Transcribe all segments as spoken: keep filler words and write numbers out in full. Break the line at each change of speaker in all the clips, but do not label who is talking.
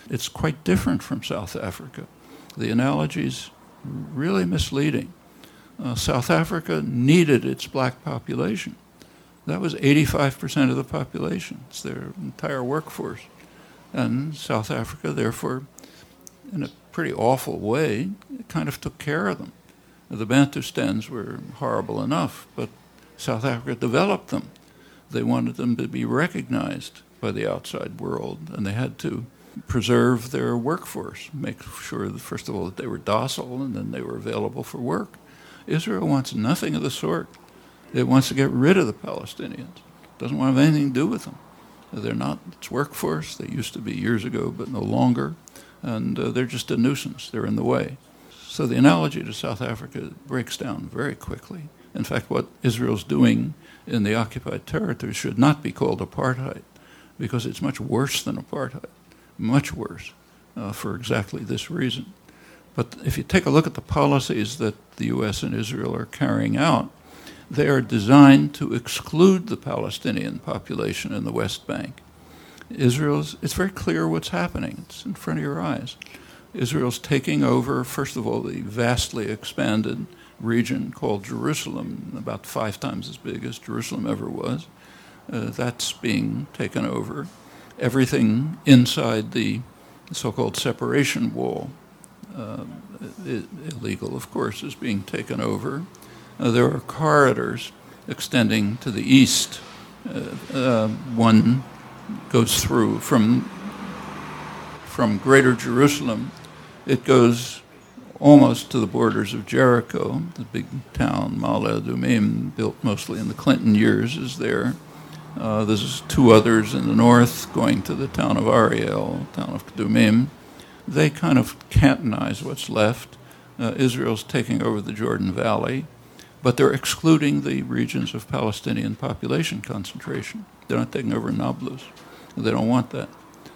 it's quite different from South Africa. The analogy's really misleading. Uh, South Africa needed its black population. That was eighty-five percent of the population. It's their entire workforce. And South Africa, therefore, in a pretty awful way, kind of took care of them. The Bantustans were horrible enough, but South Africa developed them. They wanted them to be recognized by the outside world, and they had to preserve their workforce, make sure, that, first of all, that they were docile and then they were available for work. Israel wants nothing of the sort. It wants to get rid of the Palestinians. It doesn't want to have anything to do with them. They're not its workforce. They used to be years ago, but no longer. And uh, they're just a nuisance. They're in the way. So the analogy to South Africa breaks down very quickly. In fact, what Israel's doing in the occupied territories should not be called apartheid, because it's much worse than apartheid, much worse, uh, for exactly this reason. But if you take a look at the policies that the U S and Israel are carrying out, they are designed to exclude the Palestinian population in the West Bank. Israel's, it's very clear what's happening. It's in front of your eyes. Israel's taking over, first of all, the vastly expanded region called Jerusalem, about five times as big as Jerusalem ever was. Uh, that's being taken over. Everything inside the so-called separation wall, uh, I- illegal, of course, is being taken over. Uh, there are corridors extending to the east. Uh, uh, one goes through from from Greater Jerusalem. It goes almost to the borders of Jericho. The big town, Ma'ale Adumim, built mostly in the Clinton years, is there. Uh, there's two others in the north going to the town of Ariel, town of Kadumim. They kind of cantonize what's left. Uh, Israel's taking over the Jordan Valley, but they're excluding the regions of Palestinian population concentration. They're not taking over Nablus. They don't want that.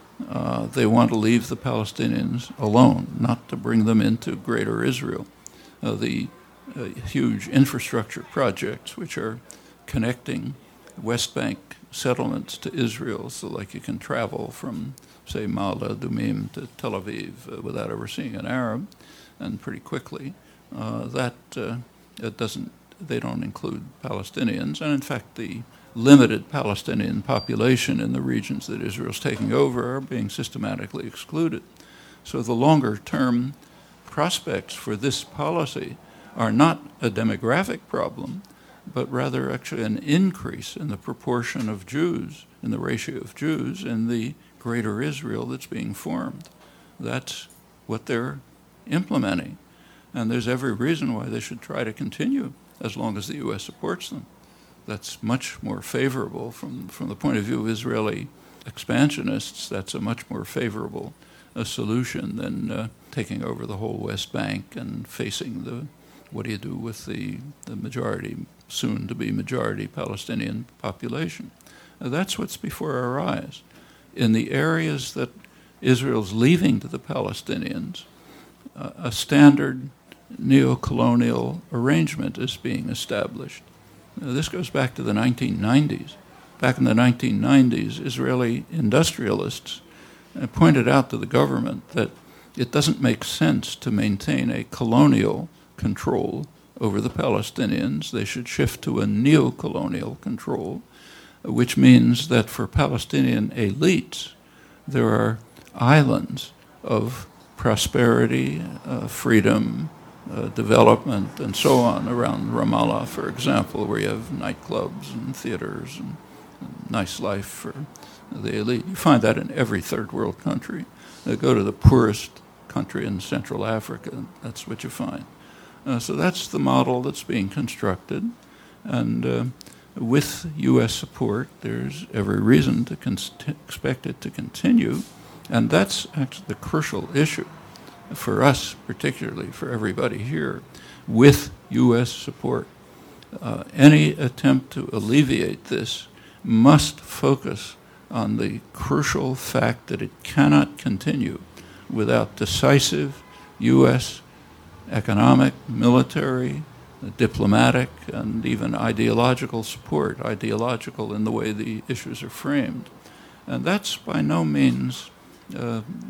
Uh, they want to leave the Palestinians alone, not to bring them into greater Israel. Uh, the uh, huge infrastructure projects which are connecting West Bank settlements to Israel, so like you can travel from, say, Ma'ale Adumim to Tel Aviv uh, without ever seeing an Arab, and pretty quickly, uh, that uh, it doesn't, they don't include Palestinians. And in fact, the limited Palestinian population in the regions that Israel's taking over are being systematically excluded. So the longer-term prospects for this policy are not a demographic problem, but rather actually an increase in the proportion of Jews, in the ratio of Jews in the greater Israel that's being formed. That's what they're implementing. And there's every reason why they should try to continue as long as the U S supports them. That's much more favorable from, from the point of view of Israeli expansionists. That's a much more favorable uh, solution than uh, taking over the whole West Bank and facing the, what do you do with the, the majority, soon to be majority Palestinian population. Uh, that's what's before our eyes. In the areas that Israel's leaving to the Palestinians, uh, a standard neo-colonial arrangement is being established. Now, this goes back to the nineteen nineties. Back in the nineteen nineties, Israeli industrialists uh, pointed out to the government that it doesn't make sense to maintain a colonial control over the Palestinians. They should shift to a neo-colonial control, which means that for Palestinian elites, there are islands of prosperity, uh, freedom, uh, development, and so on around Ramallah, for example, where you have nightclubs and theaters and, and nice life for the elite. You find that in every third world country. Uh, go to the poorest country in Central Africa, that's what you find. Uh, so that's the model that's being constructed, and uh, with U S support, there's every reason to con- expect it to continue, and that's actually the crucial issue for us, particularly for everybody here. With U S support, uh, any attempt to alleviate this must focus on the crucial fact that it cannot continue without decisive U S economic, military, diplomatic, and even ideological support, ideological in the way the issues are framed. And that's by no means uh,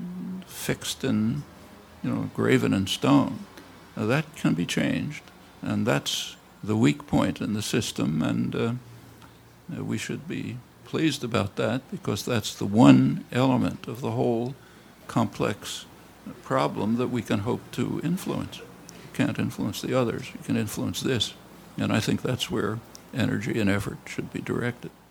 fixed in, you know, graven in stone. Now, that can be changed, and that's the weak point in the system, and uh, we should be pleased about that, because that's the one element of the whole complex problem that we can hope to influence. You can't influence the others. You can influence this. And I think that's where energy and effort should be directed.